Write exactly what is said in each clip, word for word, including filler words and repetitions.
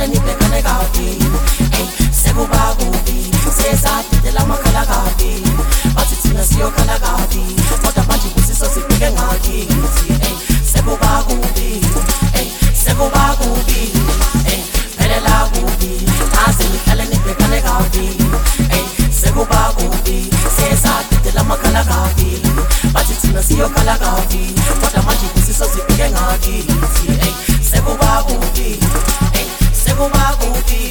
sihlale nibhekane kabi. Ey sekuba kubi sesathetela amakhala kabi. Bathi thina siyokhala kabi kodwa manje kusiso sibheke ngakithi. Ey sekuba kubi ey sekuba kubi ey phelela kubi aze nihlale nibhekane kabi. Ey sekuba kubi sesathetela amakhala kabi. Bathi thina siyokhala kabi kodwa manje kusiso sibheke ngakithi. Ey sekuba kubi ey sekuba kubi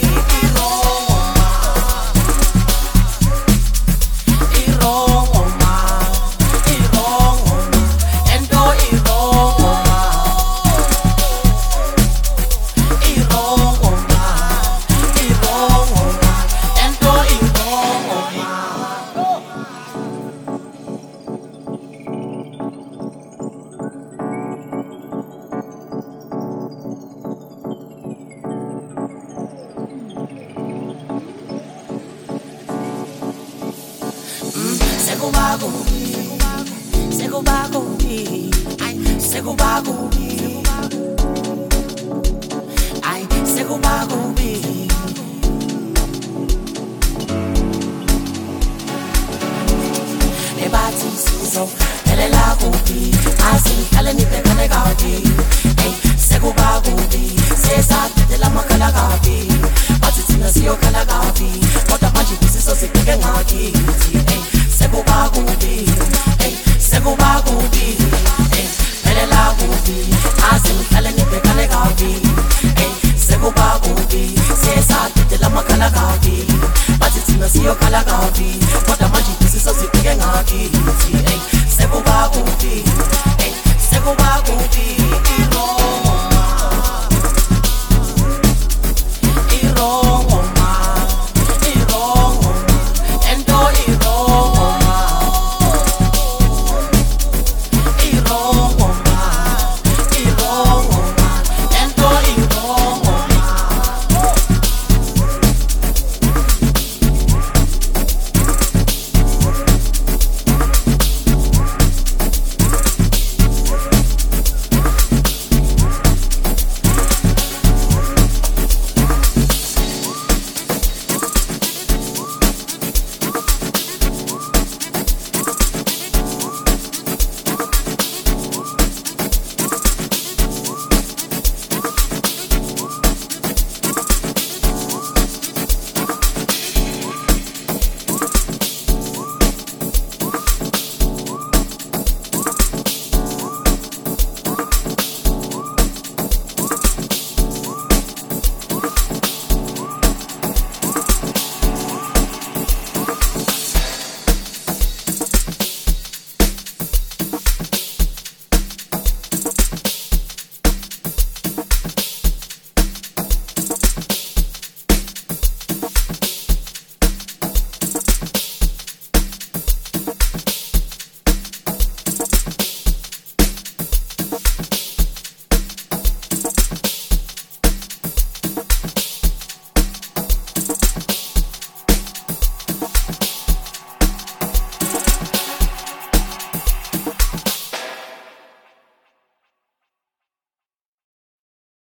Sekuba kubi, sekuba kubi, ay sekuba kubi, ay sekuba kubi. Nebathi sizo phelela kubi, asihlale nibhekane kabi. Ay sekuba kubi, sesathetela amakhala kabi. Bathi thina siyokhala kabi, kodwa manje kusiso sibheke ngakithi.